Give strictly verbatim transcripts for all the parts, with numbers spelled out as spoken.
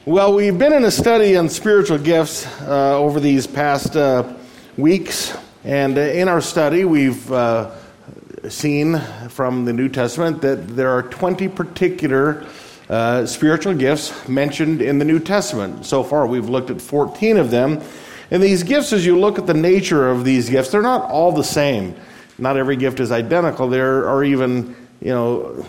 Well, we've been in a study on spiritual gifts uh, over these past uh, weeks, and uh, in our study we've uh, seen from the New Testament that there are twenty particular uh, spiritual gifts mentioned in the New Testament. So far we've looked at fourteen of them, and these gifts, as you look at the nature of these gifts, they're not all the same. Not every gift is identical. There are even, you know,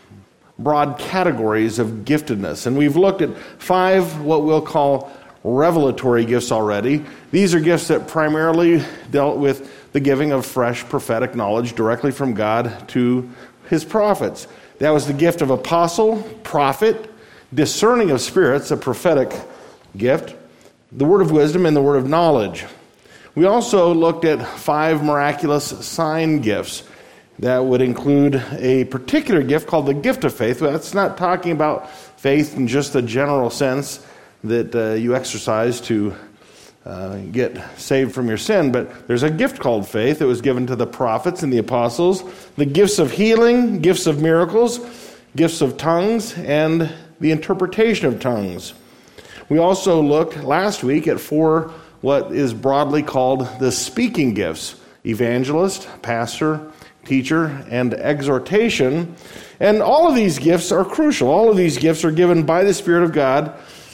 broad categories of giftedness. And we've looked at five what we'll call revelatory gifts already. These are gifts that primarily dealt with the giving of fresh prophetic knowledge directly from God to his prophets. That was the gift of apostle, prophet, discerning of spirits, a prophetic gift, the word of wisdom, and the word of knowledge. We also looked at five miraculous sign gifts. That would include a particular gift called the gift of faith. That's not talking about faith in just the general sense that uh, you exercise to uh, get saved from your sin, but there's a gift called faith that was given to the prophets and the apostles, the gifts of healing, gifts of miracles, gifts of tongues, and the interpretation of tongues. We also looked last week at four what is broadly called the speaking gifts: evangelist, pastor, teacher, and exhortation. And all of these gifts are crucial. All of these gifts are given by the Spirit of God,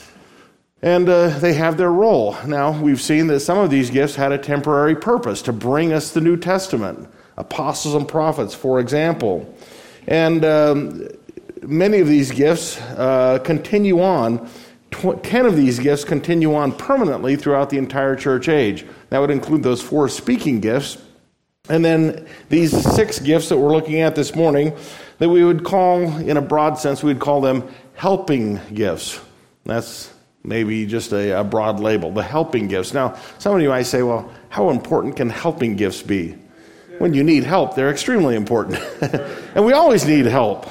and uh, they have their role. Now, we've seen that some of these gifts had a temporary purpose to bring us the New Testament. Apostles and prophets, for example. And um, many of these gifts uh, continue on. Tw- ten of these gifts continue on permanently throughout the entire church age. That would include those four speaking gifts. And then these six gifts that we're looking at this morning, that we would call, in a broad sense, we would call them helping gifts. That's maybe just a, a broad label, the helping gifts. Now, some of you might say, well, how important can helping gifts be? When you need help, they're extremely important. And we always need help.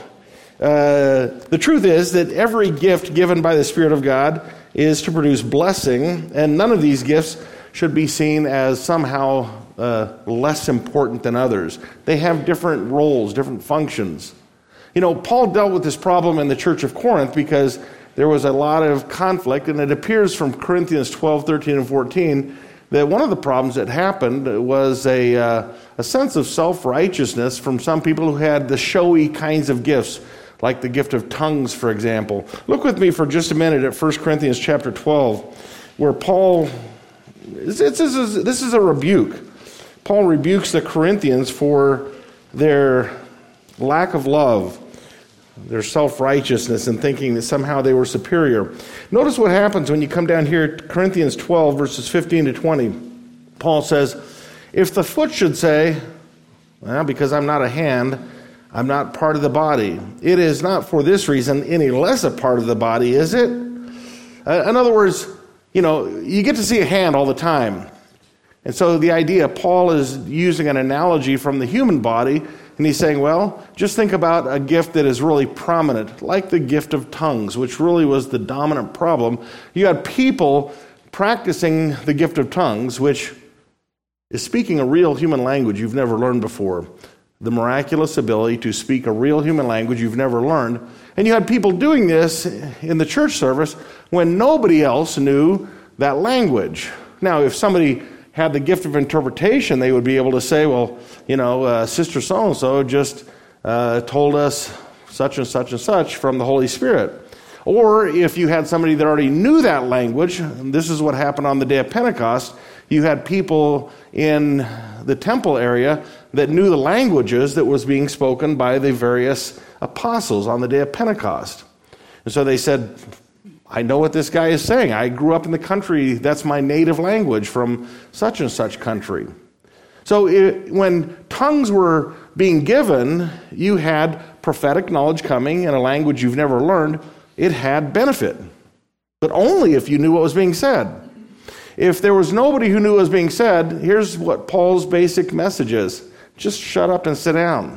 Uh, the truth is that every gift given by the Spirit of God is to produce blessing, and none of these gifts should be seen as somehow uh, less important than others. They have different roles, different functions. You know, Paul dealt with this problem in the church of Corinth because there was a lot of conflict, and it appears from Corinthians twelve, thirteen, and fourteen that one of the problems that happened was a, uh, a sense of self-righteousness from some people who had the showy kinds of gifts, like the gift of tongues, for example. Look with me for just a minute at First Corinthians chapter twelve, where Paul, this is, this is a rebuke. Paul rebukes the Corinthians for their lack of love, their self-righteousness, and thinking that somehow they were superior. Notice what happens when you come down here, Corinthians twelve, verses fifteen to twenty. Paul says, if the foot should say, well, because I'm not a hand, I'm not part of the body, it is not for this reason any less a part of the body, is it? Uh, in other words, you know, you get to see a hand all the time. And so the idea, Paul is using an analogy from the human body, and he's saying, well, just think about a gift that is really prominent, like the gift of tongues, which really was the dominant problem. You had people practicing the gift of tongues, which is speaking a real human language you've never learned before. The miraculous ability to speak a real human language you've never learned. And you had people doing this in the church service when nobody else knew that language. Now, if somebody had the gift of interpretation, they would be able to say, well, you know, uh, Sister so-and-so just uh, told us such and such and such from the Holy Spirit. Or if you had somebody that already knew that language, and this is what happened on the day of Pentecost, you had people in the temple area that knew the languages that was being spoken by the various apostles on the day of Pentecost. And so they said, I know what this guy is saying. I grew up in the country. That's my native language from such and such country. So it, when tongues were being given, you had prophetic knowledge coming in a language you've never learned. It had benefit, but only if you knew what was being said. If there was nobody who knew what was being said, here's what Paul's basic message is. Just shut up and sit down.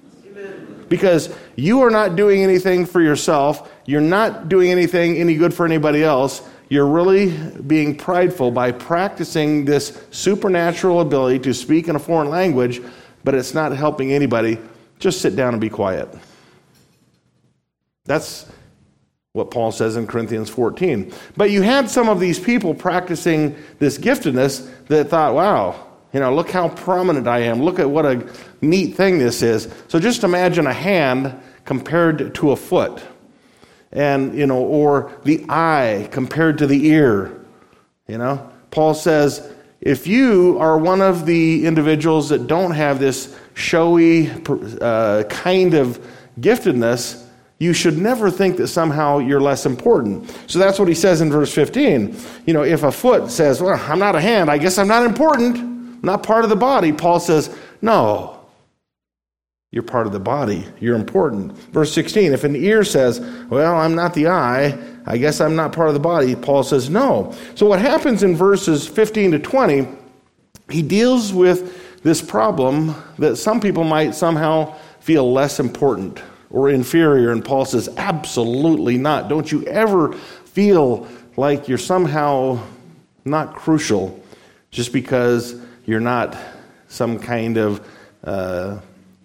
Amen. Because you are not doing anything for yourself. You're not doing anything any good for anybody else. You're really being prideful by practicing this supernatural ability to speak in a foreign language, but it's not helping anybody. Just sit down and be quiet. That's what Paul says in Corinthians fourteen. But you had some of these people practicing this giftedness that thought, wow, you know, look how prominent I am. Look at what a neat thing this is. So just imagine a hand compared to a foot. And, you know, or the eye compared to the ear. You know, Paul says, if you are one of the individuals that don't have this showy uh, kind of giftedness, you should never think that somehow you're less important. So that's what he says in verse fifteen. You know, if a foot says, well, I'm not a hand, I guess I'm not important, I'm not part of the body. Paul says, no, you're part of the body. You're important. Verse sixteen, if an ear says, well, I'm not the eye, I guess I'm not part of the body, Paul says, no. So what happens in verses fifteen to twenty, he deals with this problem that some people might somehow feel less important or inferior, and Paul says, absolutely not. Don't you ever feel like you're somehow not crucial just because you're not some kind of uh,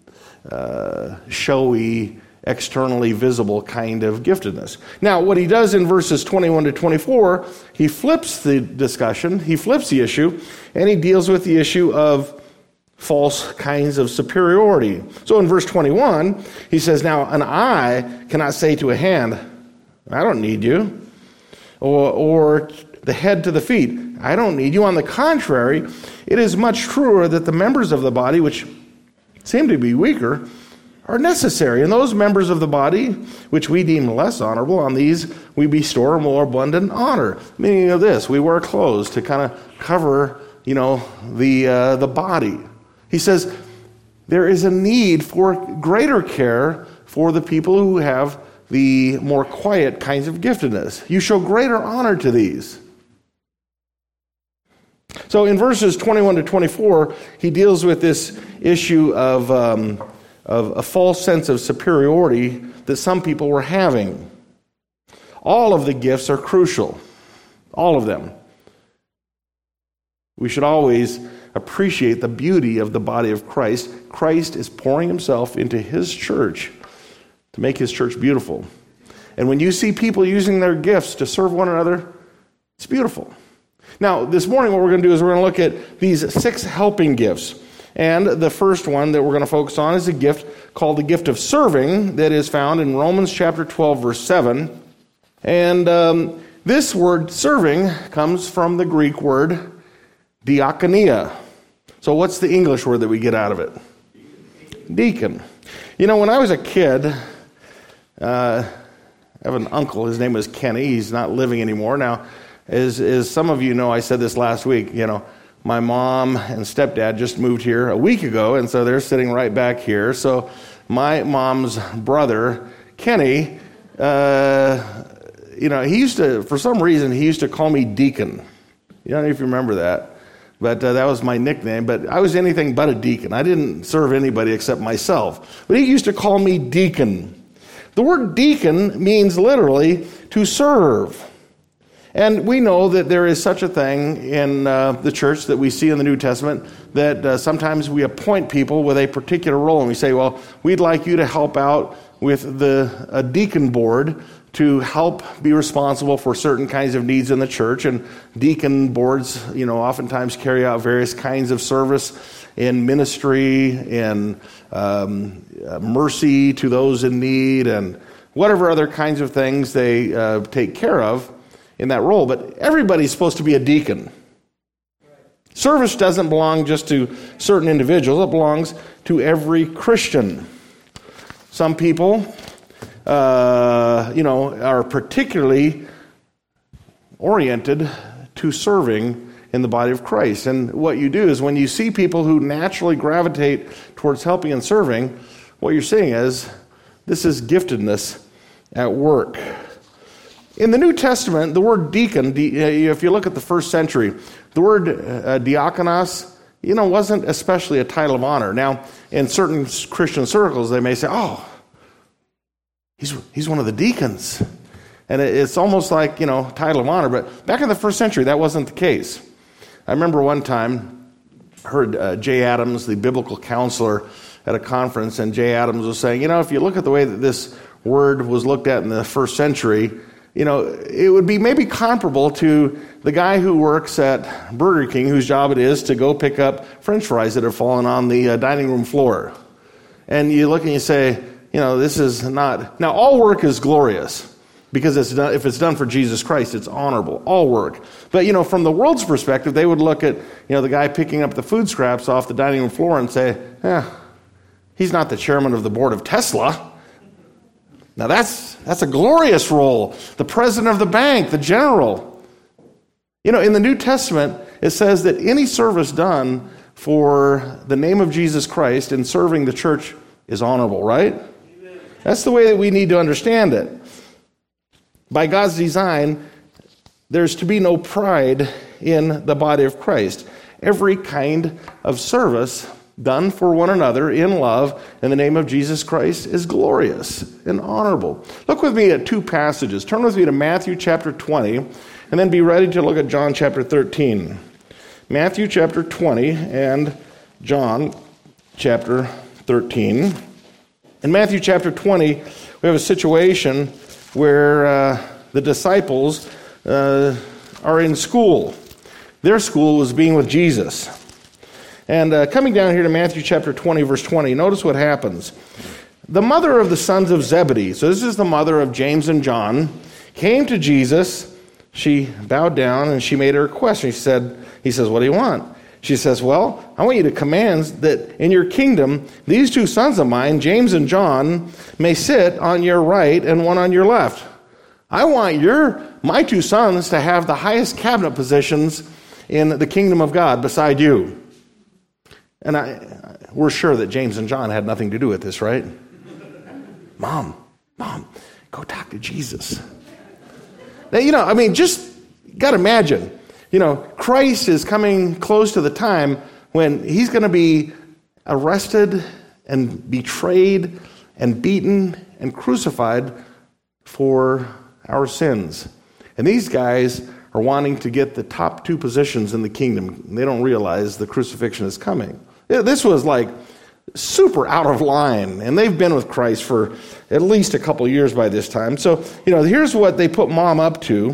uh, showy, externally visible kind of giftedness. Now, what he does in verses twenty-one to twenty-four, he flips the discussion, he flips the issue, and he deals with the issue of false kinds of superiority. So in verse twenty-one, he says, now an eye cannot say to a hand, I don't need you, or, or the head to the feet, I don't need you. On the contrary, it is much truer that the members of the body, which seem to be weaker, are necessary. And those members of the body, which we deem less honorable, on these we bestow more abundant honor. Meaning of this, we wear clothes to kind of cover, you know, the uh, the body. He says there is a need for greater care for the people who have the more quiet kinds of giftedness. You show greater honor to these. So in verses twenty-one to twenty-four, he deals with this issue of, um, of a false sense of superiority that some people were having. All of the gifts are crucial. All of them. We should always appreciate the beauty of the body of Christ. Christ is pouring himself into his church to make his church beautiful. And when you see people using their gifts to serve one another, it's beautiful. Now, this morning what we're going to do is we're going to look at these six helping gifts. And the first one that we're going to focus on is a gift called the gift of serving that is found in Romans chapter twelve, verse seven. And um, this word serving comes from the Greek word diakonia. So what's the English word that we get out of it? Deacon. You know, when I was a kid, uh, I have an uncle, his name was Kenny, he's not living anymore. Now, as, as some of you know, I said this last week, you know, my mom and stepdad just moved here a week ago, and so they're sitting right back here. So my mom's brother, Kenny, uh, you know, he used to, for some reason, he used to call me Deacon. You don't know if you remember that. But uh, that was my nickname. But I was anything but a deacon. I didn't serve anybody except myself. But he used to call me deacon. The word deacon means literally to serve. And we know that there is such a thing in uh, the church that we see in the New Testament that uh, sometimes we appoint people with a particular role. And we say, well, we'd like you to help out with the a deacon board to help be responsible for certain kinds of needs in the church. And deacon boards, you know, oftentimes carry out various kinds of service in ministry, in um, mercy to those in need, and whatever other kinds of things they uh, take care of in that role. But everybody's supposed to be a deacon. Service doesn't belong just to certain individuals. It belongs to every Christian. Some people Uh, you know, are particularly oriented to serving in the body of Christ. And what you do is when you see people who naturally gravitate towards helping and serving, what you're seeing is this is giftedness at work. In the New Testament, the word deacon, if you look at the first century, the word uh, diakonos, you know, wasn't especially a title of honor. Now, in certain Christian circles, they may say, oh, He's he's one of the deacons. And it's almost like, you know, title of honor. But back in the first century, that wasn't the case. I remember one time, I heard uh, Jay Adams, the biblical counselor, at a conference, and Jay Adams was saying, you know, if you look at the way that this word was looked at in the first century, you know, it would be maybe comparable to the guy who works at Burger King, whose job it is to go pick up French fries that have fallen on the uh, dining room floor. And you look and you say, you know, this is not... Now, all work is glorious, because it's done, if it's done for Jesus Christ, it's honorable, all work. But, you know, from the world's perspective, they would look at, you know, the guy picking up the food scraps off the dining room floor and say, eh, he's not the chairman of the board of Tesla. Now that's that's a glorious role. The president of the bank, the general. You know, in the New Testament, it says that any service done for the name of Jesus Christ in serving the church is honorable, right? Amen. That's the way that we need to understand it. By God's design, there's to be no pride in the body of Christ. Every kind of service done for one another in love in the name of Jesus Christ is glorious and honorable. Look with me at two passages. Turn with me to Matthew chapter twenty, and then be ready to look at John chapter thirteen. Matthew chapter twenty and John chapter thirteen. In Matthew chapter twenty, we have a situation where uh, the disciples uh, are in school. Their school was being with Jesus. And uh, coming down here to Matthew chapter twenty, verse twenty, notice what happens. The mother of the sons of Zebedee, so this is the mother of James and John, came to Jesus. She bowed down and she made a request. And she said, he says, what do you want? She says, well, I want you to command that in your kingdom, these two sons of mine, James and John, may sit on your right and one on your left. I want your my two sons to have the highest cabinet positions in the kingdom of God beside you. And I, we're sure that James and John had nothing to do with this, right? Mom, Mom, go talk to Jesus. Now, you know, I mean, just got to imagine, you know, Christ is coming close to the time when he's going to be arrested and betrayed and beaten and crucified for our sins. And these guys are wanting to get the top two positions in the kingdom. They don't realize the crucifixion is coming. This was like super out of line, and they've been with Christ for at least a couple years by this time. So, you know, here's what they put mom up to.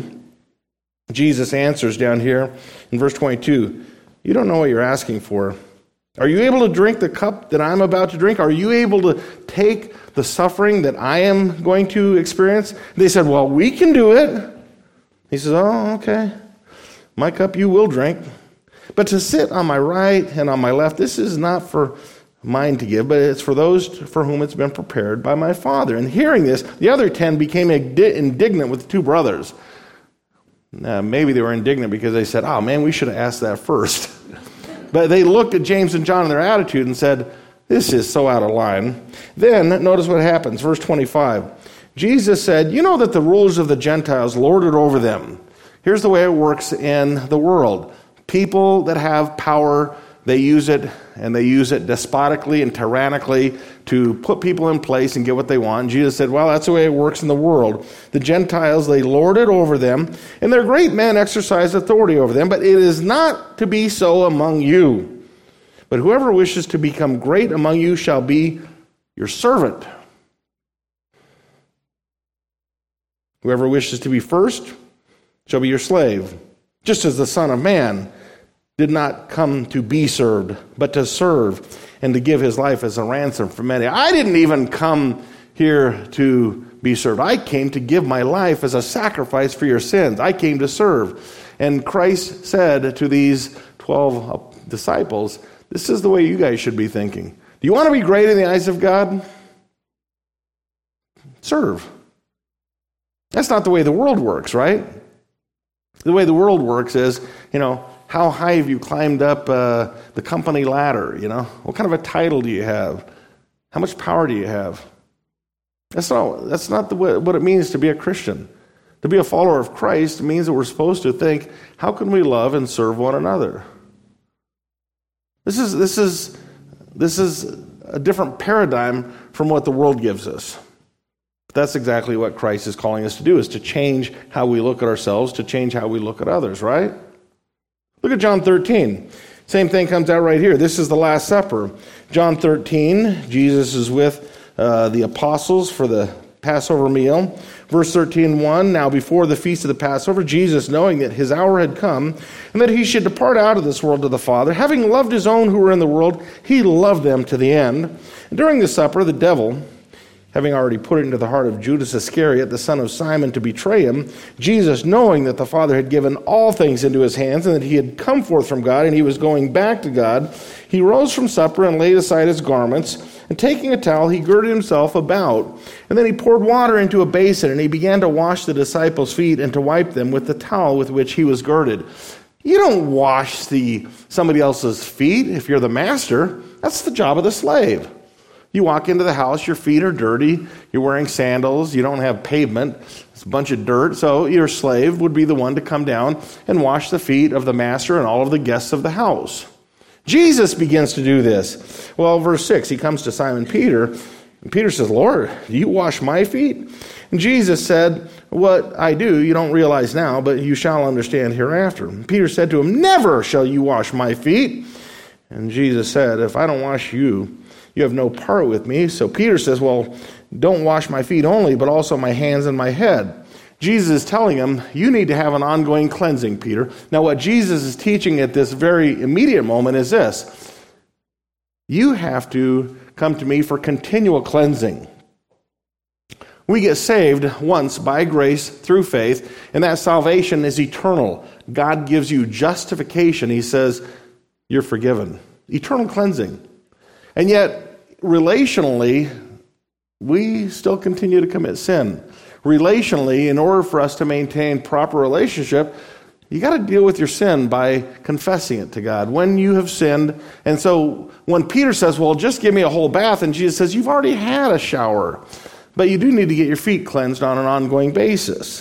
Jesus answers down here in verse twenty-two, you don't know what you're asking for. Are you able to drink the cup that I'm about to drink? Are you able to take the suffering that I am going to experience? They said, well, we can do it. He says, oh, okay. My cup you will drink. But to sit on my right and on my left, this is not for mine to give, but it's for those for whom it's been prepared by my Father. And hearing this, the other ten became indignant with the two brothers. Uh, maybe they were indignant because they said, oh man, we should have asked that first. But they looked at James and John and their attitude and said, this is so out of line. Then, notice what happens, verse twenty-five. Jesus said, you know that the rulers of the Gentiles lord it over them. Here's the way it works in the world. People that have power, they use it, and they use it despotically and tyrannically to put people in place and get what they want. And Jesus said, well, that's the way it works in the world. The Gentiles, they lord it over them, and their great men exercise authority over them, but it is not to be so among you. But whoever wishes to become great among you shall be your servant. Whoever wishes to be first shall be your slave, just as the Son of Man did not come to be served, but to serve and to give his life as a ransom for many. I didn't even come here to be served. I came to give my life as a sacrifice for your sins. I came to serve. And Christ said to these twelve disciples, this is the way you guys should be thinking. Do you want to be great in the eyes of God? Serve. That's not the way the world works, right? The way the world works is, you know, how high have you climbed up uh, the company ladder, you know? What kind of a title do you have? How much power do you have? That's not, that's not the way, what it means to be a Christian. To be a follower of Christ means that we're supposed to think, how can we love and serve one another? This is, this is, this is a different paradigm from what the world gives us. That's exactly what Christ is calling us to do, is to change how we look at ourselves, to change how we look at others, right? Look at John thirteen. Same thing comes out right here. This is the Last Supper. John thirteen, Jesus is with uh, the apostles for the Passover meal. Verse thirteen one, now before the feast of the Passover, Jesus, knowing that his hour had come, and that he should depart out of this world to the Father, having loved his own who were in the world, he loved them to the end. And during the supper, the devil, having already put it into the heart of Judas Iscariot, the son of Simon, to betray him, Jesus, knowing that the Father had given all things into his hands, and that he had come forth from God, and he was going back to God, he rose from supper and laid aside his garments, and taking a towel, he girded himself about. And then he poured water into a basin, and he began to wash the disciples' feet and to wipe them with the towel with which he was girded. You don't wash the somebody else's feet if you're the master. That's the job of the slave. You walk into the house, your feet are dirty, you're wearing sandals, you don't have pavement, it's a bunch of dirt, so your slave would be the one to come down and wash the feet of the master and all of the guests of the house. Jesus begins to do this. Well, verse six, he comes to Simon Peter, and Peter says, Lord, do you wash my feet? And Jesus said, what I do you don't realize now, but you shall understand hereafter. And Peter said to him, never shall you wash my feet. And Jesus said, if I don't wash you, you have no part with me. So Peter says, well, don't wash my feet only, but also my hands and my head. Jesus is telling him, you need to have an ongoing cleansing, Peter. Now, what Jesus is teaching at this very immediate moment is this. You have to come to me for continual cleansing. We get saved once by grace through faith, and that salvation is eternal. God gives you justification. He says, you're forgiven. Eternal cleansing. And yet, relationally, we still continue to commit sin. Relationally, in order for us to maintain proper relationship, you got to deal with your sin by confessing it to God when you have sinned. And so when Peter says, well, just give me a whole bath, and Jesus says, you've already had a shower, but you do need to get your feet cleansed on an ongoing basis.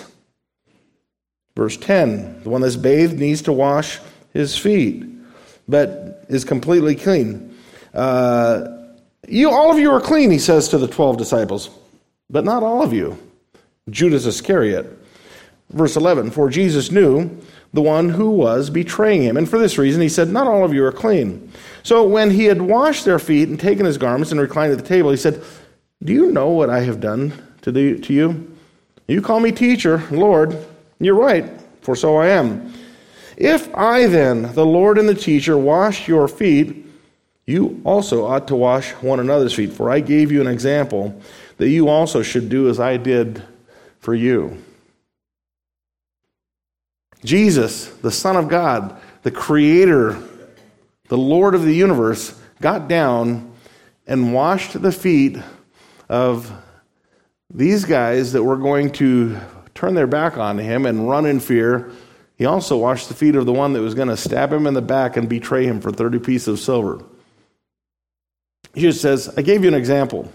Verse ten, the one that's bathed needs to wash his feet, but is completely clean. Uh, you, all of you are clean, he says to the twelve disciples, but not all of you. Judas Iscariot. Verse eleven, for Jesus knew the one who was betraying him, and for this reason he said, not all of you are clean. So when he had washed their feet and taken his garments and reclined at the table, he said, do you know what I have done to, the, to you? You call me teacher, Lord. You're right, for so I am. If I then, the Lord and the teacher, wash your feet, you also ought to wash one another's feet, for I gave you an example that you also should do as I did for you. Jesus, the Son of God, the Creator, the Lord of the universe, got down and washed the feet of these guys that were going to turn their back on him and run in fear. He also washed the feet of the one that was going to stab him in the back and betray him for thirty pieces of silver. Jesus says, I gave you an example.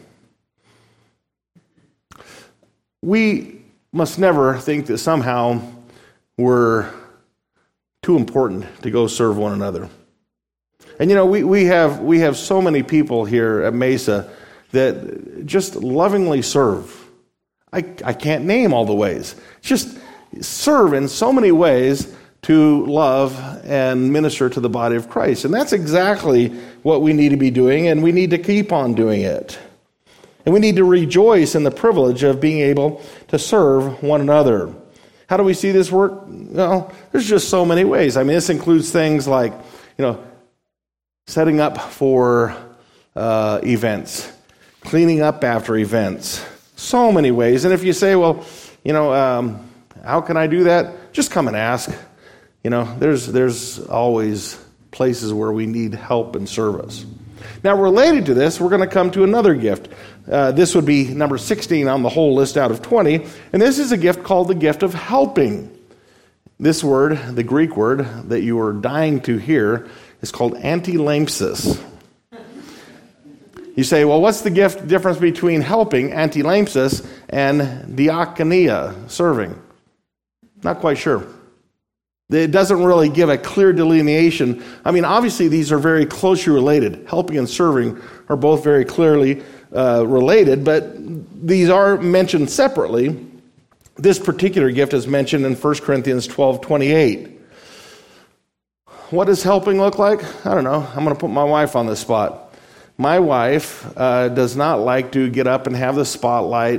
We must never think that somehow we're too important to go serve one another. And you know, we, we have we have so many people here at Mesa that just lovingly serve. I, I can't name all the ways. Just serve in so many ways to love and minister to the body of Christ. And that's exactly what we need to be doing, and we need to keep on doing it. And we need to rejoice in the privilege of being able to serve one another. How do we see this work? Well, there's just so many ways. I mean, this includes things like, you know, setting up for uh, events, cleaning up after events, so many ways. And if you say, well, you know, um, how can I do that? Just come and ask. You know, there's there's always places where we need help and service. Now, related to this, we're going to come to another gift. Uh, this would be number sixteen on the whole list out of twenty. And this is a gift called the gift of helping. This word, the Greek word that you are dying to hear, is called antilampsis. You say, well, what's the gift difference between helping, antilampsis, and diakonia, serving? Not quite sure. It doesn't really give a clear delineation. I mean, obviously, these are very closely related. Helping and serving are both very clearly uh, related, but these are mentioned separately. This particular gift is mentioned in First Corinthians twelve twenty-eight. What does helping look like? I don't know. I'm going to put my wife on the spot. My wife uh, does not like to get up and have the spotlight.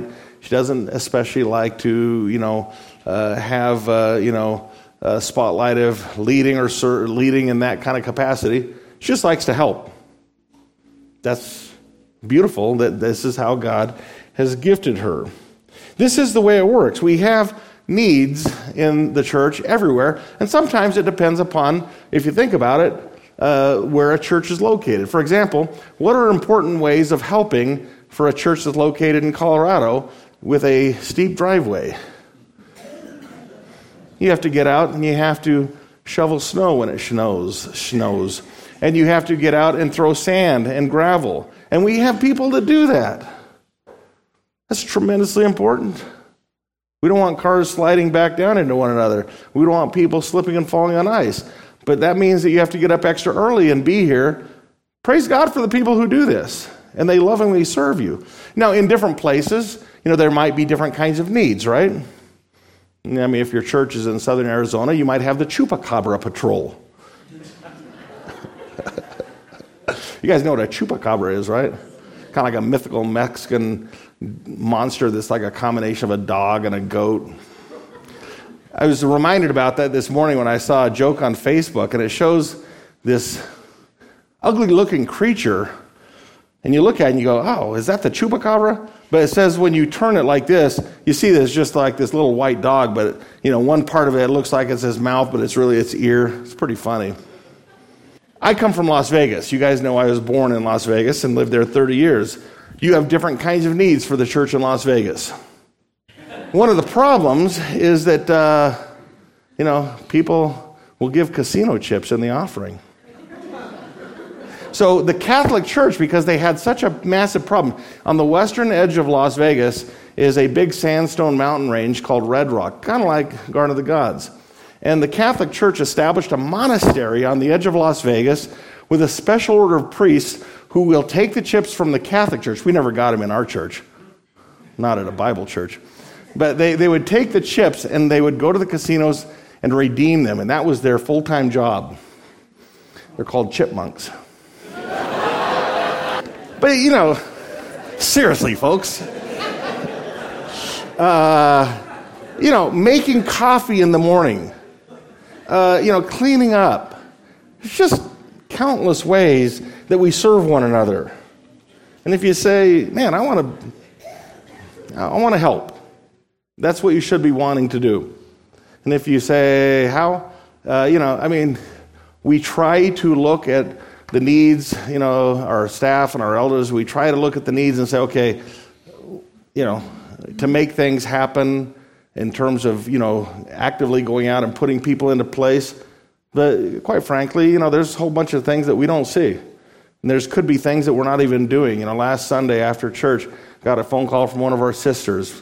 She doesn't especially like to, you know, uh, have, uh, you know, a spotlight of leading or ser- leading in that kind of capacity. She just likes to help. That's beautiful that this is how God has gifted her. This is the way it works. We have needs in the church everywhere, and sometimes it depends upon, if you think about it, uh, where a church is located. For example, what are important ways of helping for a church that's located in Colorado with a steep driveway? You have to get out and you have to shovel snow when it snows, snows. And you have to get out and throw sand and gravel. And we have people to do that. That's tremendously important. We don't want cars sliding back down into one another. We don't want people slipping and falling on ice. But that means that you have to get up extra early and be here. Praise God for the people who do this. And they lovingly serve you. Now, in different places, you know, there might be different kinds of needs, right? I mean, if your church is in southern Arizona, you might have the Chupacabra Patrol. You guys know what a Chupacabra is, right? Kind of like a mythical Mexican monster that's like a combination of a dog and a goat. I was reminded about that this morning when I saw a joke on Facebook, and it shows this ugly-looking creature, and you look at it and you go, oh, is that the Chupacabra? But it says when you turn it like this, you see there's just like this little white dog, but you know, one part of it looks like it's his mouth, but it's really its ear. It's pretty funny. I come from Las Vegas. You guys know I was born in Las Vegas and lived there thirty years. You have different kinds of needs for the church in Las Vegas. One of the problems is that, uh, you know, people will give casino chips in the offering. So the Catholic Church, because they had such a massive problem, on the western edge of Las Vegas is a big sandstone mountain range called Red Rock, kind of like Garden of the Gods. And the Catholic Church established a monastery on the edge of Las Vegas with a special order of priests who will take the chips from the Catholic Church. We never got them in our church, not at a Bible church. But they, they would take the chips and they would go to the casinos and redeem them, and that was their full-time job. They're called chipmunks. But, you know, seriously, folks. Uh, you know, making coffee in the morning. Uh, you know, cleaning up. There's just countless ways that we serve one another. And if you say, man, I want to I want to help, that's what you should be wanting to do. And if you say, how? Uh, you know, I mean, we try to look at the needs, you know, our staff and our elders, we try to look at the needs and say, okay, you know, to make things happen in terms of, you know, actively going out and putting people into place. But quite frankly, you know, there's a whole bunch of things that we don't see. And there's could be things that we're not even doing. You know, last Sunday after church, got a phone call from one of our sisters,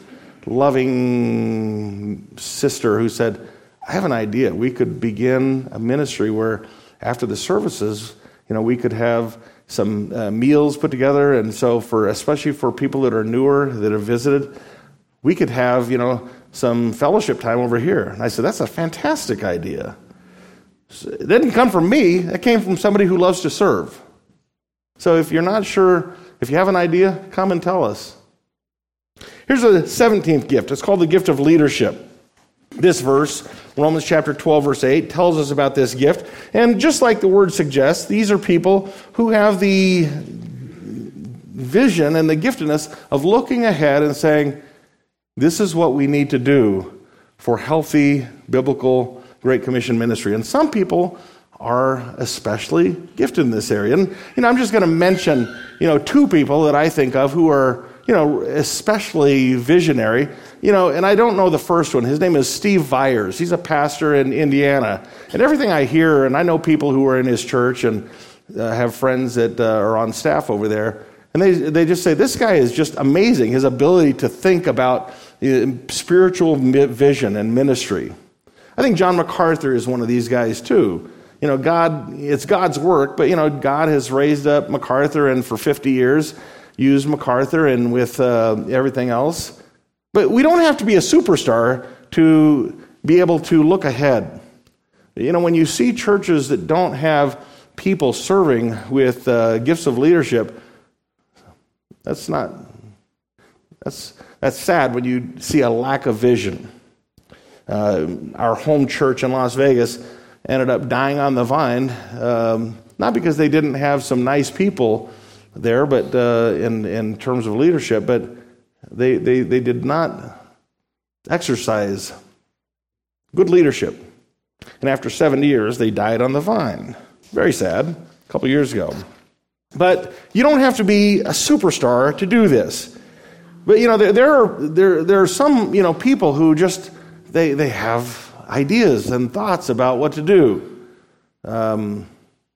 loving sister, who said, I have an idea. We could begin a ministry where after the services, you know, we could have some uh, meals put together. And so for, especially for people that are newer, that have visited, we could have, you know, some fellowship time over here. And I said, that's a fantastic idea. It didn't come from me. It came from somebody who loves to serve. So if you're not sure, if you have an idea, come and tell us. Here's a seventeenth gift. It's called the gift of leadership. This verse, Romans chapter twelve, verse eight, tells us about this gift. And just like the word suggests, these are people who have the vision and the giftedness of looking ahead and saying, this is what we need to do for healthy, biblical, Great Commission ministry. And some people are especially gifted in this area. And, you know, I'm just going to mention, you know, two people that I think of who are, you know, especially visionary. You know, and I don't know the first one. His name is Steve Viers. He's a pastor in Indiana. And everything I hear, and I know people who are in his church and uh, have friends that uh, are on staff over there, and they they just say, this guy is just amazing, his ability to think about uh, spiritual vision and ministry. I think John MacArthur is one of these guys too. You know, God, it's God's work, but, you know, God has raised up MacArthur and for fifty years used MacArthur and with uh, everything else. But we don't have to be a superstar to be able to look ahead. You know, when you see churches that don't have people serving with uh, gifts of leadership, that's not, that's That's sad when you see a lack of vision. Uh, our home church in Las Vegas ended up dying on the vine, um, not because they didn't have some nice people there, but uh, in in terms of leadership, but they they they did not exercise good leadership. And after seventy years, they died on the vine. Very sad. A couple years ago. But you don't have to be a superstar to do this. But you know, there, there are there there are some you know people who just they they have ideas and thoughts about what to do. Um,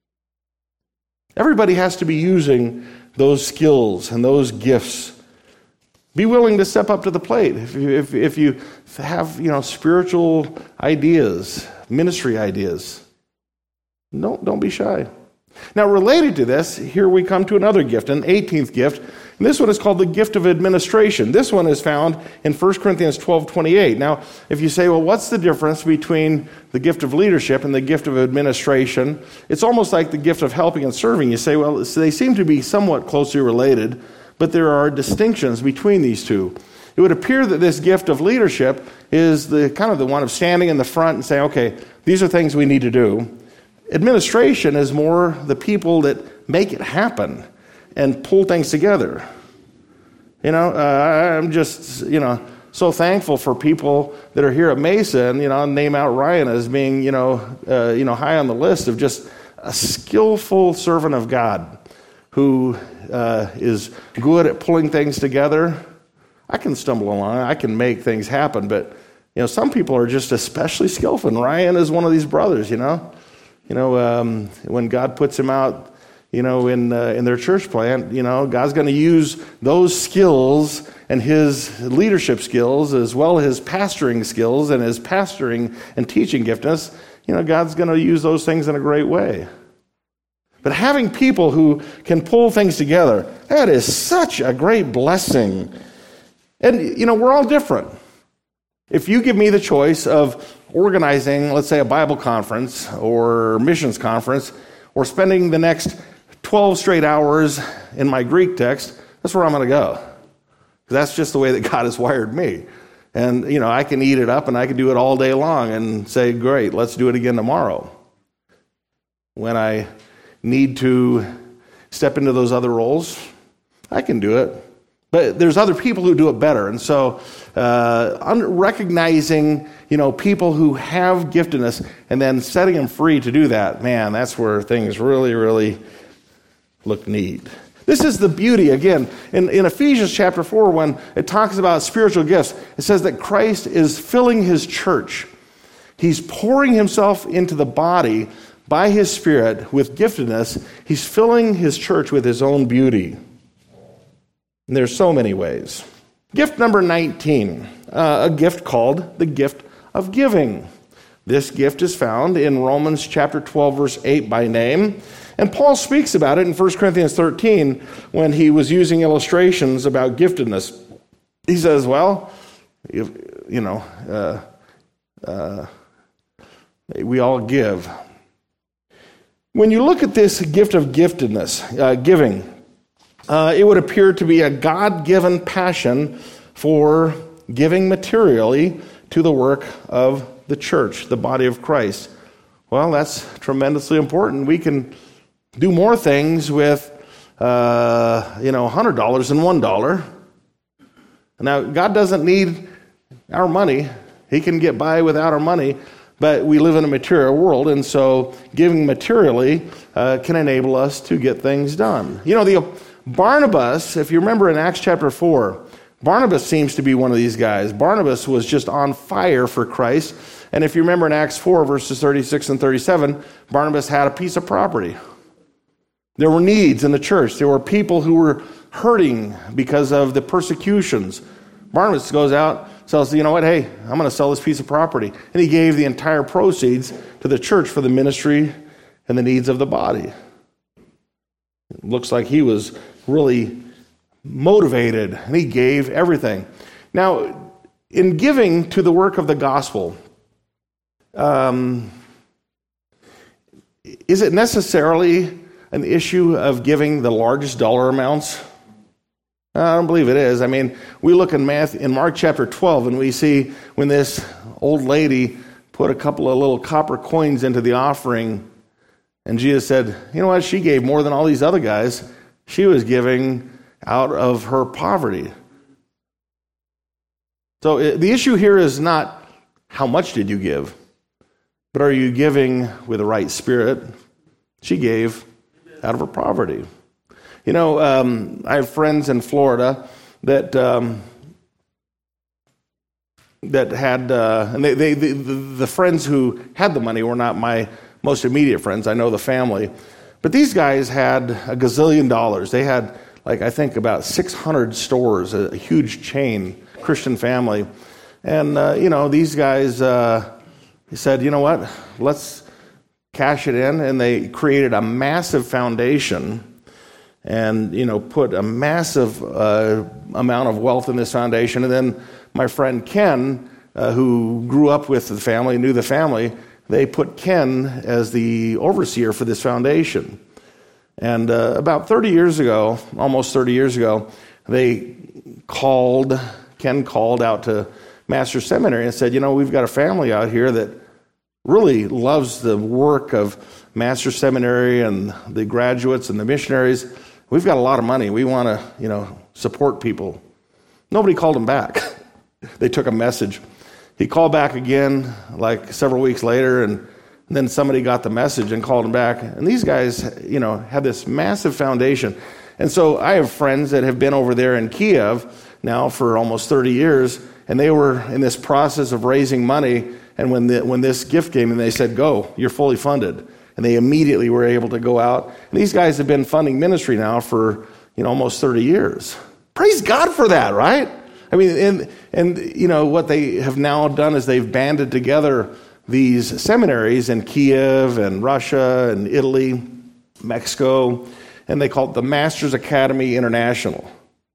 everybody has to be using those skills and those gifts. Be willing to step up to the plate. If you, if, if you have you know spiritual ideas, ministry ideas, don't don't be shy. Now, related to this, here we come to another gift, an eighteenth gift. And this one is called the gift of administration. This one is found in First Corinthians twelve twenty-eight. Now, if you say, well, what's the difference between the gift of leadership and the gift of administration? It's almost like the gift of helping and serving. You say, well, they seem to be somewhat closely related, but there are distinctions between these two. It would appear that this gift of leadership is the kind of the one of standing in the front and saying, okay, these are things we need to do. Administration is more the people that make it happen and pull things together. You know, uh, I'm just, you know, so thankful for people that are here at Mesa, and, you know, name out Ryan as being, you know, uh, you know, high on the list of just a skillful servant of God who uh, is good at pulling things together. I can stumble along, I can make things happen, but, you know, some people are just especially skillful, and Ryan is one of these brothers, you know. You know, um, when God puts him out, you know, in uh, in their church plant, you know, God's going to use those skills and his leadership skills as well as his pastoring skills and his pastoring and teaching giftedness. You know, God's going to use those things in a great way. But having people who can pull things together, that is such a great blessing. And, you know, we're all different. If you give me the choice of organizing, let's say, a Bible conference or missions conference, or spending the next twelve straight hours in my Greek text, that's where I'm going to go. Because that's just the way that God has wired me. And, you know, I can eat it up and I can do it all day long and say, great, let's do it again tomorrow. When I need to step into those other roles, I can do it. But there's other people who do it better. And so uh, un- recognizing, you know, people who have giftedness and then setting them free to do that, man, that's where things really, really look neat. This is the beauty, again, in, in Ephesians chapter four, when it talks about spiritual gifts, it says that Christ is filling his church. He's pouring himself into the body by his Spirit with giftedness. He's filling his church with his own beauty. And there's so many ways. Gift number nineteen, uh, a gift called the gift of giving. This gift is found in Romans chapter twelve, verse eight by name. And Paul speaks about it in First Corinthians thirteen when he was using illustrations about giftedness. He says, well, you, you know, uh, uh, we all give. When you look at this gift of giftedness, uh, giving, Uh, it would appear to be a God-given passion for giving materially to the work of the church, the body of Christ. Well, that's tremendously important. We can do more things with, uh, you know, one hundred dollars than one dollar. Now, God doesn't need our money. He can get by without our money, but we live in a material world, and so giving materially uh, can enable us to get things done. You know, the Barnabas, if you remember in Acts chapter four, Barnabas seems to be one of these guys. Barnabas was just on fire for Christ. And if you remember in Acts four, verses thirty-six and thirty-seven, Barnabas had a piece of property. There were needs in the church. There were people who were hurting because of the persecutions. Barnabas goes out, says, you know what, hey, I'm going to sell this piece of property. And he gave the entire proceeds to the church for the ministry and the needs of the body. It looks like he was really motivated, and he gave everything. Now, in giving to the work of the gospel, um, is it necessarily an issue of giving the largest dollar amounts? I don't believe it is. I mean, we look in Matthew, in Mark chapter twelve, and we see when this old lady put a couple of little copper coins into the offering, and Jesus said, you know what, she gave more than all these other guys. She was giving out of her poverty. So it, the issue here is not how much did you give, but are you giving with the right spirit? She gave out of her poverty. You know, um, I have friends in Florida that um, that had, uh, and they, they, the, the friends who had the money were not my most immediate friends. I know the family. But these guys had a gazillion dollars. They had, like, I think about six hundred stores, a, a huge chain, Christian family. And, uh, you know, these guys uh, said, you know what, let's cash it in. And they created a massive foundation and, you know, put a massive uh, amount of wealth in this foundation. And then my friend Ken, uh, who grew up with the family, knew the family, they put Ken as the overseer for this foundation. And uh, about thirty years ago, almost thirty years ago, they called, Ken called out to Master's Seminary and said, you know, we've got a family out here that really loves the work of Master's Seminary and the graduates and the missionaries. We've got a lot of money. We want to, you know, support people. Nobody called him back. They took a message. He called back again, like several weeks later, and, and then somebody got the message and called him back. And these guys, you know, had this massive foundation. And so I have friends that have been over there in Kiev now for almost thirty years, and they were in this process of raising money. And when the, when this gift came in, they said, go, you're fully funded. And they immediately were able to go out. And these guys have been funding ministry now for, you know, almost thirty years. Praise God for that, right? I mean, and, and you know, what they have now done is they've banded together these seminaries in Kiev and Russia and Italy, Mexico, and they call it the Masters Academy International.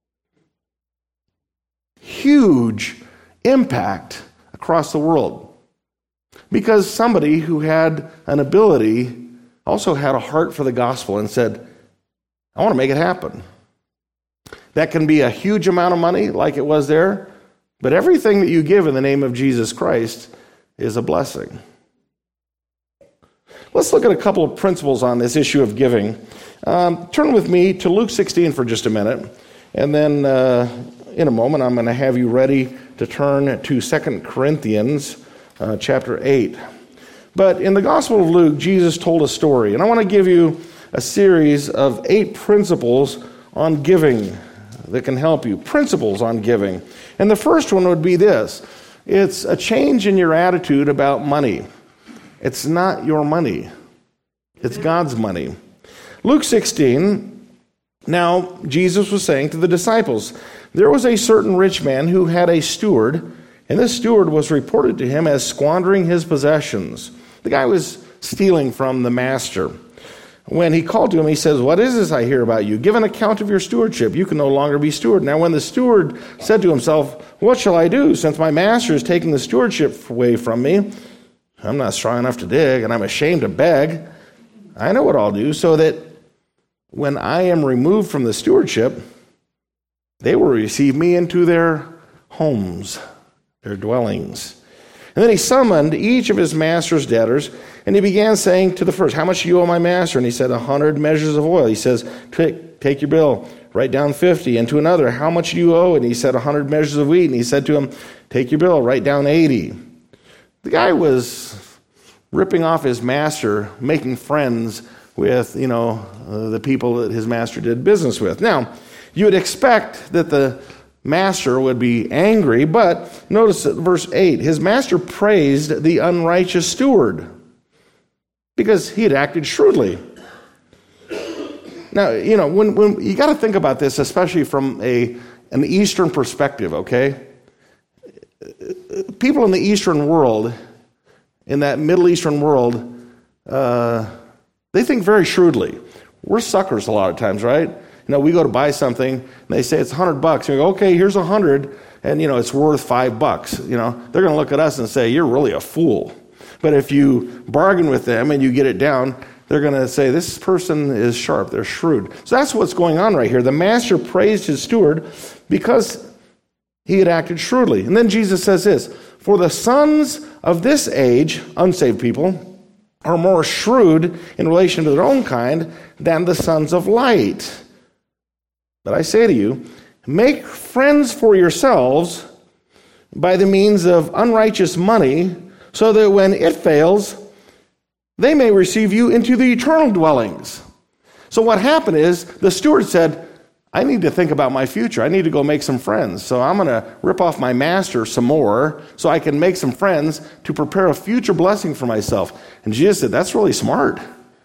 Huge impact across the world. Because somebody who had an ability also had a heart for the gospel and said, I want to make it happen. That can be a huge amount of money like it was there, but everything that you give in the name of Jesus Christ is a blessing. Let's look at a couple of principles on this issue of giving. Um, turn with me to Luke sixteen for just a minute, and then uh, in a moment I'm going to have you ready to turn to Second Corinthians uh, chapter eight. But in the Gospel of Luke, Jesus told a story, and I want to give you a series of eight principles on giving that can help you. Principles on giving. And the first one would be this. It's a change in your attitude about money. It's not your money. It's God's money. Luke sixteen, now Jesus was saying to the disciples, there was a certain rich man who had a steward, and this steward was reported to him as squandering his possessions. The guy was stealing from the master. When he called to him, he says, what is this I hear about you? Give an account of your stewardship. You can no longer be steward. Now when the steward said to himself, what shall I do, since my master is taking the stewardship away from me? I'm not strong enough to dig, and I'm ashamed to beg. I know what I'll do, so that when I am removed from the stewardship, they will receive me into their homes, their dwellings. And then he summoned each of his master's debtors, and he began saying to the first, how much do you owe my master? And he said, a hundred measures of oil. He says, take, take your bill, write down fifty. And to another, how much do you owe? And he said, a hundred measures of wheat. And he said to him, take your bill, write down eighty. The guy was ripping off his master, making friends with, you know, uh, the people that his master did business with. Now, you would expect that the master would be angry, but notice at verse eight, his master praised the unrighteous steward because he had acted shrewdly. Now, you know, when, when you got to think about this, especially from a an Eastern perspective, okay? People in the Eastern world, in that Middle Eastern world, uh, they think very shrewdly. We're suckers a lot of times, right? You know, we go to buy something, and they say it's a hundred bucks. And we go, okay, here's a hundred, and, you know, it's worth five bucks. You know, they're going to look at us and say, you're really a fool. But if you bargain with them and you get it down, they're going to say, this person is sharp, they're shrewd. So that's what's going on right here. The master praised his steward because he had acted shrewdly. And then Jesus says this, for the sons of this age, unsaved people, are more shrewd in relation to their own kind than the sons of light. But I say to you, make friends for yourselves by the means of unrighteous money, so that when it fails, they may receive you into the eternal dwellings. So what happened is, the steward said, I need to think about my future. I need to go make some friends. So I'm going to rip off my master some more so I can make some friends to prepare a future blessing for myself. And Jesus said, that's really smart.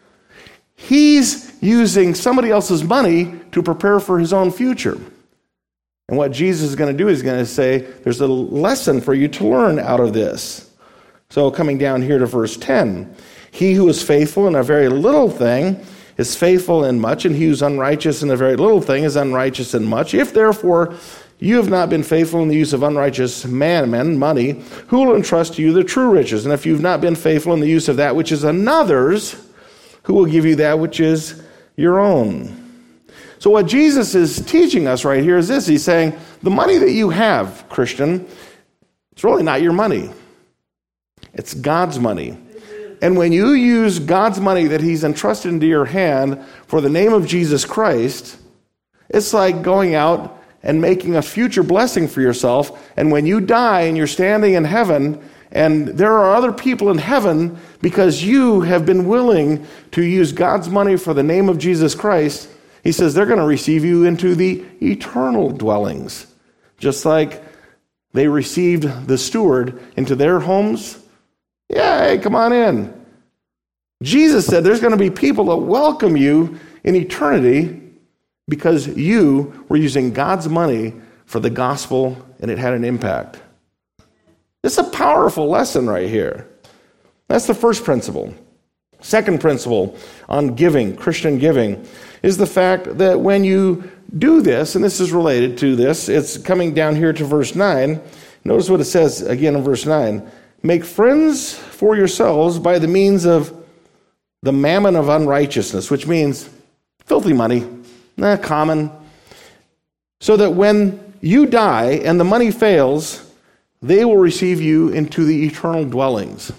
He's using somebody else's money to prepare for his own future. And what Jesus is going to do is going to say, there's a lesson for you to learn out of this. So coming down here to verse ten, he who is faithful in a very little thing is faithful in much, and he who is unrighteous in a very little thing is unrighteous in much. If therefore you have not been faithful in the use of unrighteous mammon, money, who will entrust to you the true riches? And if you've not been faithful in the use of that which is another's, who will give you that which is your own? So what Jesus is teaching us right here is this. He's saying, the money that you have, Christian, it's really not your money. It's God's money. And when you use God's money that he's entrusted into your hand for the name of Jesus Christ, it's like going out and making a future blessing for yourself. And when you die and you're standing in heaven, and there are other people in heaven because you have been willing to use God's money for the name of Jesus Christ, he says they're going to receive you into the eternal dwellings. Just like they received the steward into their homes. Yeah, hey, come on in. Jesus said there's going to be people that welcome you in eternity because you were using God's money for the gospel and it had an impact. It's a powerful lesson right here. That's the first principle. Second principle on giving, Christian giving, is the fact that when you do this, and this is related to this, it's coming down here to verse nine. Notice what it says again in verse nine. Make friends for yourselves by the means of the mammon of unrighteousness, which means filthy money, eh, common, so that when you die and the money fails, they will receive you into the eternal dwellings.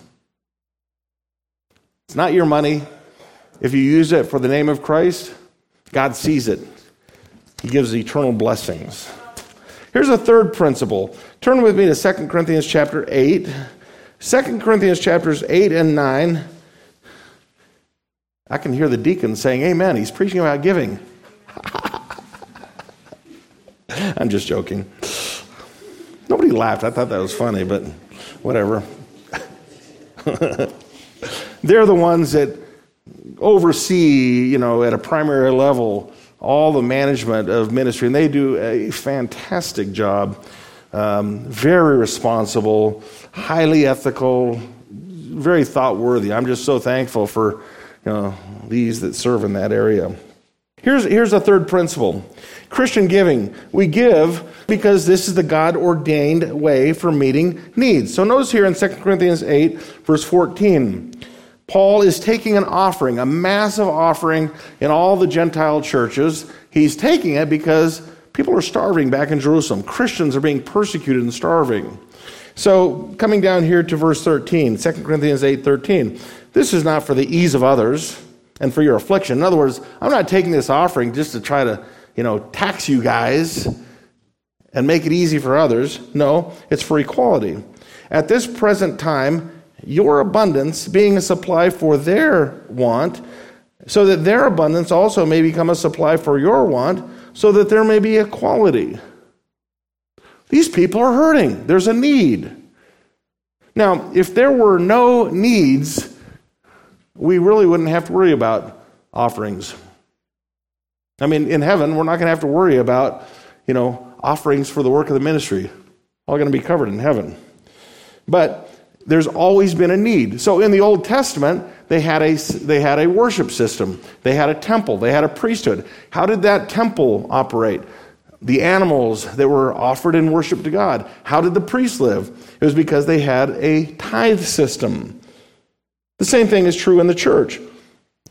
It's not your money. If you use it for the name of Christ, God sees it. He gives eternal blessings. Here's a third principle. Turn with me to Second Corinthians chapter eight. Second Corinthians chapters eight and nine. I can hear the deacon saying, amen. He's preaching about giving. I'm just joking. Nobody laughed. I thought that was funny, but whatever. They're the ones that oversee, you know, at a primary level, all the management of ministry, and they do a fantastic job. Um, very responsible, highly ethical, very thought-worthy. I'm just so thankful for, you know, these that serve in that area. Here's, here's a third principle. Christian giving. We give because this is the God-ordained way for meeting needs. So notice here in Second Corinthians eight, verse fourteen, Paul is taking an offering, a massive offering in all the Gentile churches. He's taking it because people are starving back in Jerusalem. Christians are being persecuted and starving. So coming down here to verse thirteen, Second Corinthians eight thirteen, this is not for the ease of others and for your affliction. In other words, I'm not taking this offering just to try to, you know, tax you guys and make it easy for others. No, it's for equality. At this present time, your abundance being a supply for their want, so that their abundance also may become a supply for your want, so that there may be equality. These people are hurting. There's a need. Now, if there were no needs, we really wouldn't have to worry about offerings. I mean, in heaven, we're not going to have to worry about, you know, offerings for the work of the ministry. All going to be covered in heaven. But there's always been a need. So in the Old Testament, they had a they had a worship system. They had a temple. They had a priesthood. How did that temple operate? The animals that were offered in worship to God. How did the priests live? It was because they had a tithe system. The same thing is true in the church.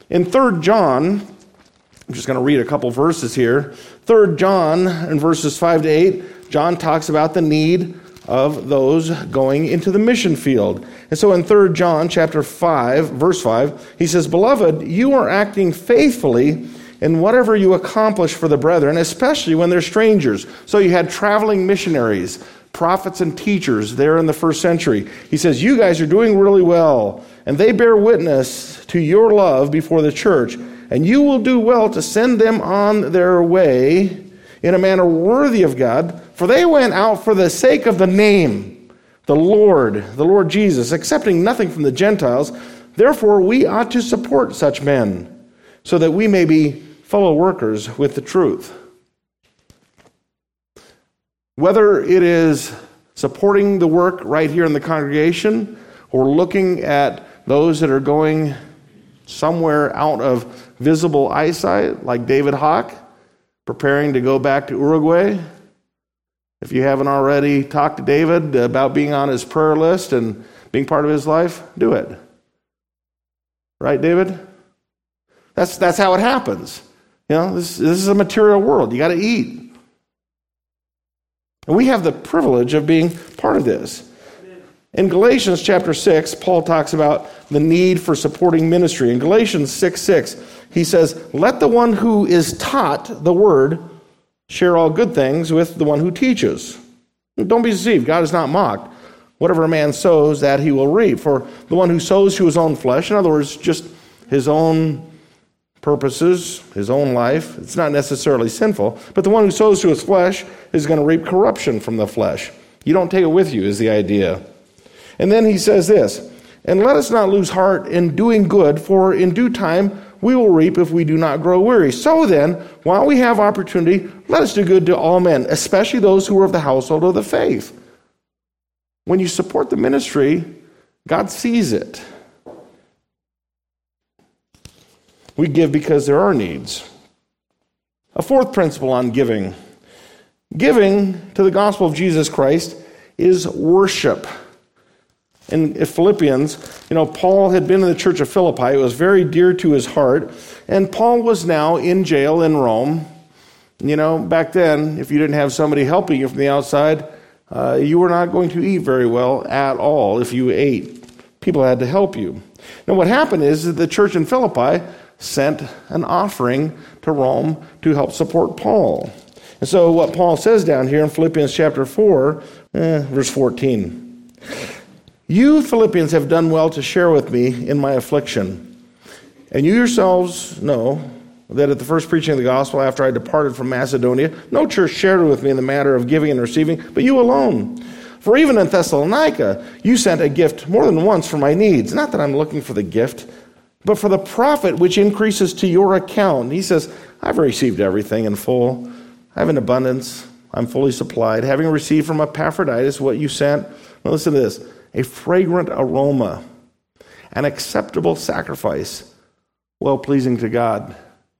In Third John, I'm just going to read a couple verses here. Third John, in verses five to eight, John talks about the need of those going into the mission field. And so in Third John chapter five, verse five, he says, "Beloved, you are acting faithfully in whatever you accomplish for the brethren, especially when they're strangers." So you had traveling missionaries, prophets and teachers there in the first century. He says, you guys are doing really well, and they bear witness to your love before the church, and you will do well to send them on their way in a manner worthy of God, for they went out for the sake of the name, the Lord, the Lord Jesus, accepting nothing from the Gentiles. Therefore, we ought to support such men, so that we may be fellow workers with the truth. Whether it is supporting the work right here in the congregation, or looking at those that are going somewhere out of visible eyesight, like David Hawk, preparing to go back to Uruguay. If you haven't already talked to David about being on his prayer list and being part of his life, do it. Right, David? That's that's how it happens. You know, this, this is a material world. You got to eat. And we have the privilege of being part of this. In Galatians chapter six, Paul talks about the need for supporting ministry. In Galatians six six, he says, "Let the one who is taught the word share all good things with the one who teaches. Don't be deceived. God is not mocked. Whatever a man sows, that he will reap. For the one who sows to his own flesh," in other words, just his own purposes, his own life, it's not necessarily sinful, but the one who sows to his flesh is going to reap corruption from the flesh. You don't take it with you, is the idea. And then he says this, "And let us not lose heart in doing good, for in due time we will reap if we do not grow weary. So then, while we have opportunity, let us do good to all men, especially those who are of the household of the faith." When you support the ministry, God sees it. We give because there are needs. A fourth principle on giving. Giving to the gospel of Jesus Christ is worship. In Philippians, you know, Paul had been in the church of Philippi. It was very dear to his heart. And Paul was now in jail in Rome. You know, back then, if you didn't have somebody helping you from the outside, uh, you were not going to eat very well at all if you ate. People had to help you. Now, what happened is that the church in Philippi sent an offering to Rome to help support Paul. And so what Paul says down here in Philippians chapter four, eh, verse fourteen, "You Philippians have done well to share with me in my affliction. And you yourselves know that at the first preaching of the gospel after I departed from Macedonia, no church shared with me in the matter of giving and receiving, but you alone. For even in Thessalonica, you sent a gift more than once for my needs. Not that I'm looking for the gift, but for the profit which increases to your account." He says, "I've received everything in full. I have an abundance. I'm fully supplied, having received from Epaphroditus what you sent." Now listen to this. "A fragrant aroma, an acceptable sacrifice, well-pleasing to God."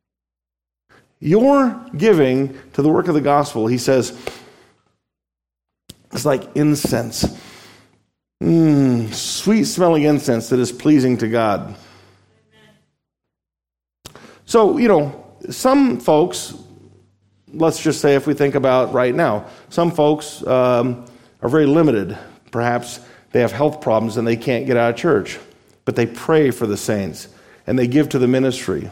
Your giving to the work of the gospel, he says, it's like incense. Mm, sweet-smelling incense that is pleasing to God. So, you know, some folks, let's just say if we think about right now, some folks um, are very limited. Perhaps they have health problems and they can't get out of church, but they pray for the saints and they give to the ministry.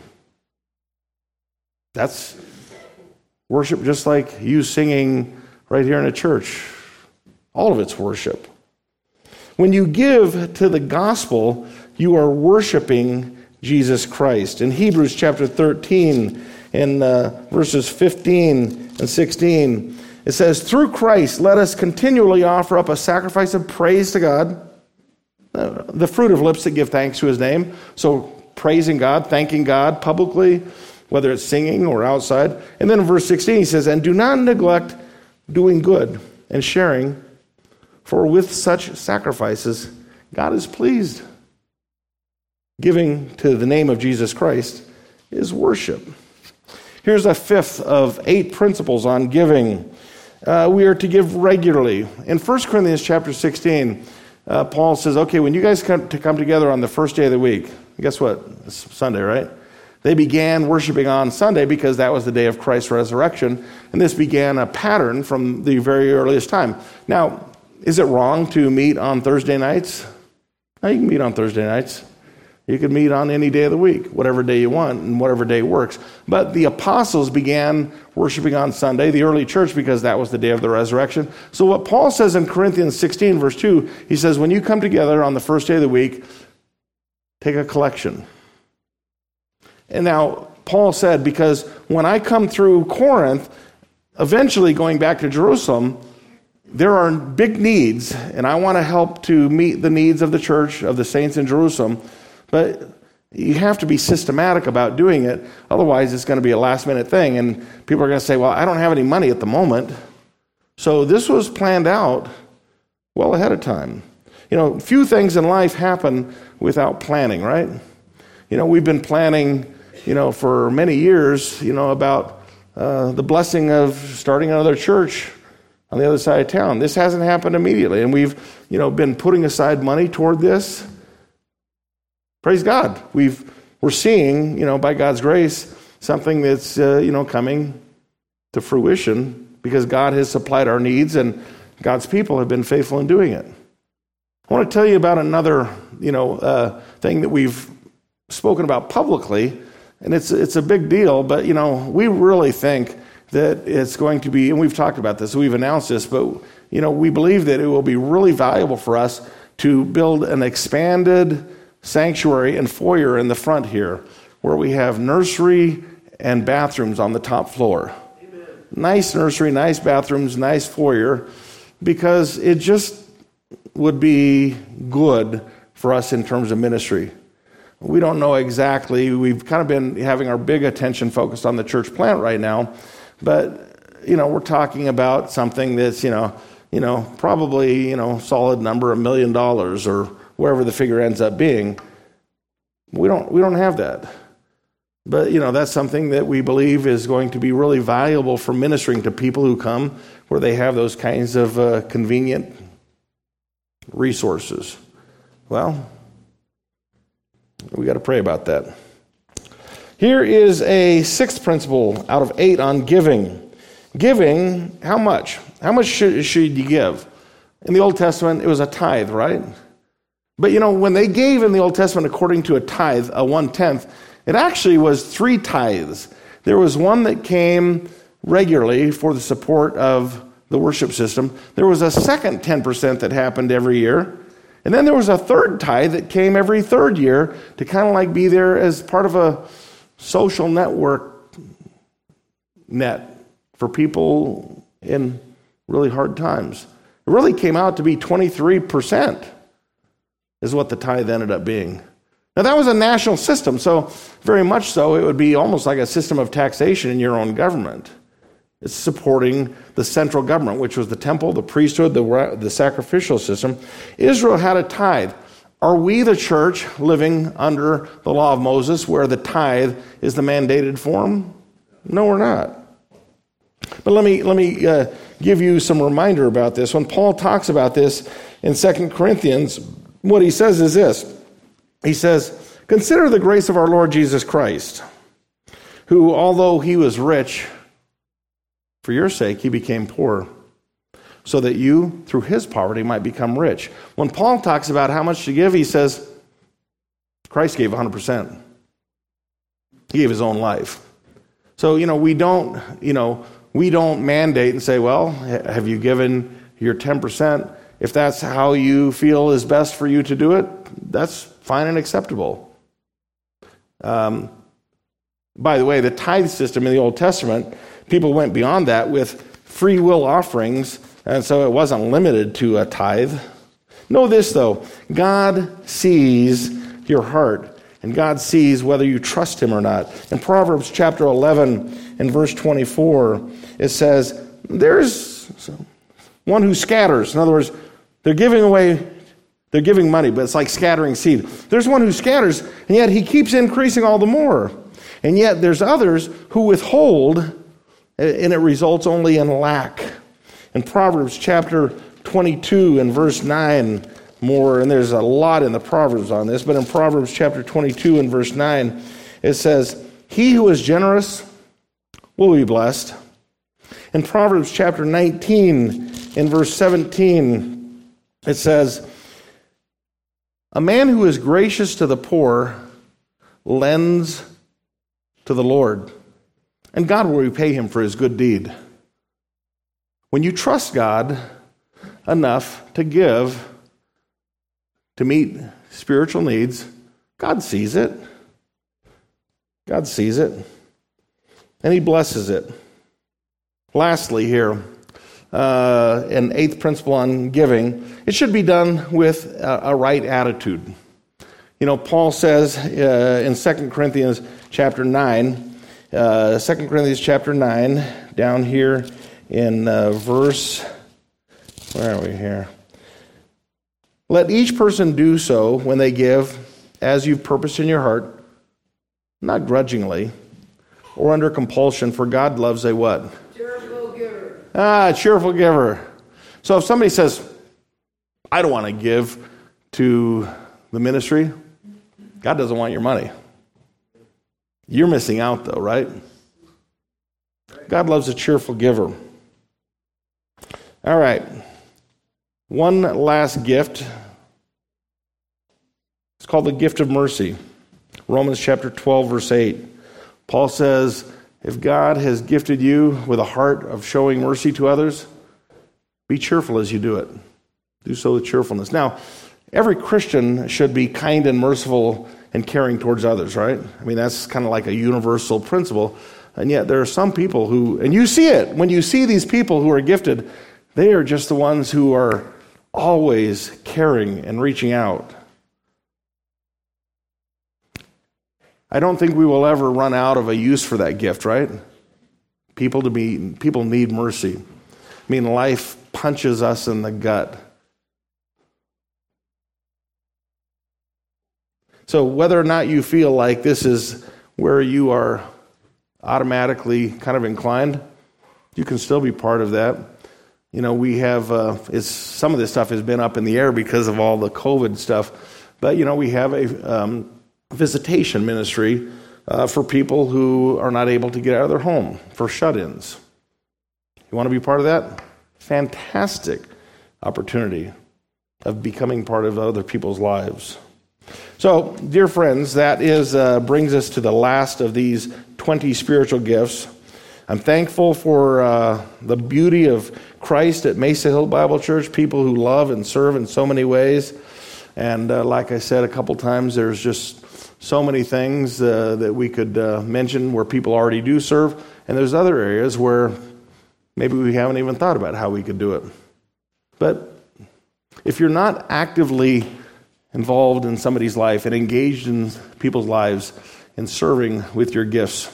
That's worship, just like you singing right here in a church. All of it's worship. When you give to the gospel, you are worshiping Jesus Christ. In Hebrews chapter thirteen, in uh, verses fifteen and sixteen, it says, "Through Christ, let us continually offer up a sacrifice of praise to God, uh, the fruit of lips that give thanks to his name." So praising God, thanking God publicly, whether it's singing or outside. And then in verse sixteen, he says, "And do not neglect doing good and sharing, for with such sacrifices, God is pleased." Giving to the name of Jesus Christ is worship. Here's a fifth of eight principles on giving. Uh, we are to give regularly. In First Corinthians chapter sixteen, uh, Paul says, okay, when you guys come to come together on the first day of the week, guess what? It's Sunday, right? They began worshiping on Sunday because that was the day of Christ's resurrection, and this began a pattern from the very earliest time. Now, is it wrong to meet on Thursday nights? No, you can meet on Thursday nights. You can meet on any day of the week, whatever day you want and whatever day works. But the apostles began worshiping on Sunday, the early church, because that was the day of the resurrection. So what Paul says in Corinthians sixteen, verse two, he says, when you come together on the first day of the week, take a collection. And now, Paul said, because when I come through Corinth, eventually going back to Jerusalem, there are big needs, and I want to help to meet the needs of the church, of the saints in Jerusalem, but you have to be systematic about doing it. Otherwise, it's going to be a last-minute thing, and people are going to say, well, I don't have any money at the moment. So this was planned out well ahead of time. You know, few things in life happen without planning, right? You know, we've been planning, you know, for many years, you know, about uh, the blessing of starting another church on the other side of town. This hasn't happened immediately, and we've, you know, been putting aside money toward this. Praise God. We've, we're seeing, you know, by God's grace, something that's, uh, you know, coming to fruition because God has supplied our needs and God's people have been faithful in doing it. I want to tell you about another, you know, uh, thing that we've spoken about publicly, and it's it's a big deal, but, you know, we really think that it's going to be, and we've talked about this, we've announced this, but, you know, we believe that it will be really valuable for us to build an expanded sanctuary and foyer in the front here, where we have nursery and bathrooms on the top floor. Amen. Nice nursery, nice bathrooms, nice foyer, because it just would be good for us in terms of ministry. We don't know exactly. We've kind of been having our big attention focused on the church plant right now, but, you know, we're talking about something that's, you know, you know, probably, you know, solid number, a million dollars or wherever the figure ends up being. We don't we don't have that. But, you know, that's something that we believe is going to be really valuable for ministering to people who come where they have those kinds of uh, convenient resources. Well, we got to pray about that. Here is a sixth principle out of eight on giving. Giving, how much? How much should, should you give? In the Old Testament, it was a tithe, right? But, you know, when they gave in the Old Testament according to a tithe, a one-tenth, it actually was three tithes. There was one that came regularly for the support of the worship system. There was a second ten percent that happened every year. And then there was a third tithe that came every third year to kind of like be there as part of a social network net for people in really hard times. It really came out to be twenty-three percent is what the tithe ended up being. Now, that was a national system, so very much so it would be almost like a system of taxation in your own government. It's supporting the central government, which was the temple, the priesthood, the, the sacrificial system. Israel had a tithe. Are we, the church, living under the law of Moses where the tithe is the mandated form? No, we're not. But let me let me uh, give you some reminder about this. When Paul talks about this in Second Corinthians, what he says is this. He says, "Consider the grace of our Lord Jesus Christ, who, although he was rich, for your sake he became poor, so that you, through his poverty, might become rich." When Paul talks about how much to give, he says, Christ gave one hundred percent. He gave his own life. So, you know, we don't, you know, we don't mandate and say, well, have you given your ten percent? If that's how you feel is best for you to do it, that's fine and acceptable. Um, by the way, the tithe system in the Old Testament, people went beyond that with free will offerings, and so it wasn't limited to a tithe. Know this, though. God sees your heart, and God sees whether you trust him or not. In Proverbs chapter eleven and verse twenty-four, it says, there's one who scatters. In other words, they're giving away, they're giving money, but it's like scattering seed. There's one who scatters, and yet he keeps increasing all the more. And yet there's others who withhold, and it results only in lack. In Proverbs chapter twenty-two and verse nine, more, and there's a lot in the Proverbs on this, but in Proverbs chapter twenty-two and verse nine, it says, He who is generous will be blessed. In Proverbs chapter nineteen, in verse seventeen, it says, a man who is gracious to the poor lends to the Lord, and God will repay him for his good deed. When you trust God enough to give, to meet spiritual needs, God sees it. God sees it, and he blesses it. Lastly here, uh, an eighth principle on giving, it should be done with a, a right attitude. You know, Paul says uh, in Second Corinthians chapter nine, uh, Second Corinthians chapter nine, down here in uh, verse, where are we here? Let each person do so when they give, as you've purposed in your heart, not grudgingly or under compulsion, for God loves a what? Cheerful giver. Ah, cheerful giver. So if somebody says, I don't want to give to the ministry, God doesn't want your money. You're missing out though, right? God loves a cheerful giver. All right. One last gift. It's called the gift of mercy. Romans chapter twelve, verse eight. Paul says, if God has gifted you with a heart of showing mercy to others, be cheerful as you do it. Do so with cheerfulness. Now, every Christian should be kind and merciful and caring towards others, right? I mean, that's kind of like a universal principle. And yet there are some people who, and you see it, when you see these people who are gifted, they are just the ones who are always caring and reaching out. I don't think we will ever run out of a use for that gift, right? People to be people need mercy. I mean, life punches us in the gut. So whether or not you feel like this is where you are automatically kind of inclined, you can still be part of that. You know, we have, uh, it's, some of this stuff has been up in the air because of all the COVID stuff, but, you know, we have a um, visitation ministry uh, for people who are not able to get out of their home, for shut-ins. You want to be part of that? Fantastic opportunity of becoming part of other people's lives. So, dear friends, that is uh, brings us to the last of these twenty spiritual gifts. I'm thankful for uh, the beauty of Christ at Mesa Hill Bible Church, people who love and serve in so many ways. And uh, like I said a couple times, there's just so many things uh, that we could uh, mention where people already do serve. And there's other areas where maybe we haven't even thought about how we could do it. But if you're not actively involved in somebody's life and engaged in people's lives in serving with your gifts,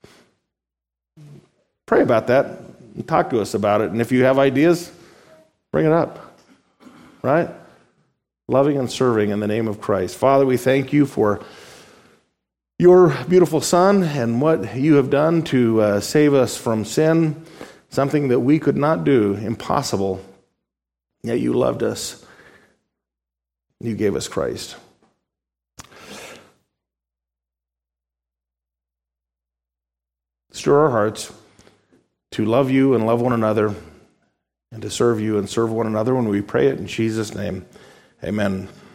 pray about that and talk to us about it. And if you have ideas, bring it up. Right? Loving and serving in the name of Christ. Father, we thank you for your beautiful Son and what you have done to uh, save us from sin, something that we could not do, impossible. Yet you loved us. You gave us Christ. Stir our hearts to love you and love one another and to serve you and serve one another when we pray it in Jesus' name. Amen.